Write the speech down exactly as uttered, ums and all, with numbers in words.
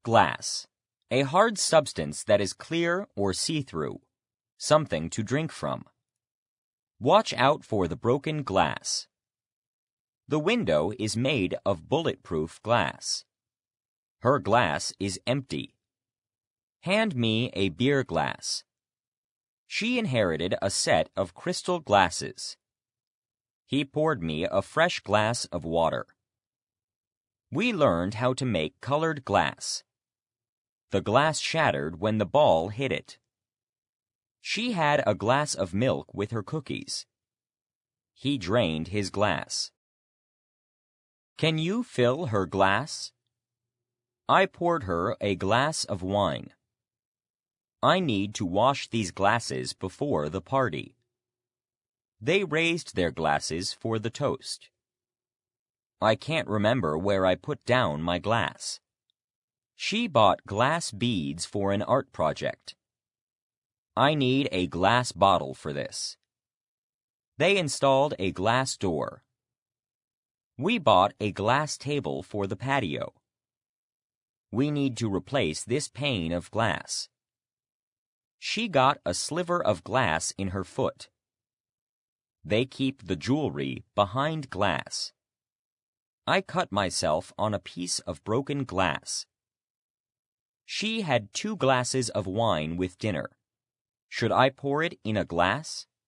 glass? A hard substance that is clear or see-through, something to drink from. Watch out for the broken glass. The window is made of bulletproof glass. Her glass is empty. Hand me a beer glass. She inherited a set of crystal glasses. He poured me a fresh glass of water. We learned how to make colored glass. The glass shattered when the ball hit it. She had a glass of milk with her cookies. He drained his glass. Can you fill her glass? I poured her a glass of wine. I need to wash these glasses before the party. They raised their glasses for the toast. I can't remember where I put down my glass. She bought glass beads for an art project. I need a glass bottle for this. They installed a glass door. We bought a glass table for the patio. We need to replace this pane of glass. She got a sliver of glass in her foot. They keep the jewelry behind glass. I cut myself on a piece of broken glass. She had two glasses of wine with dinner. Should I pour it in a glass?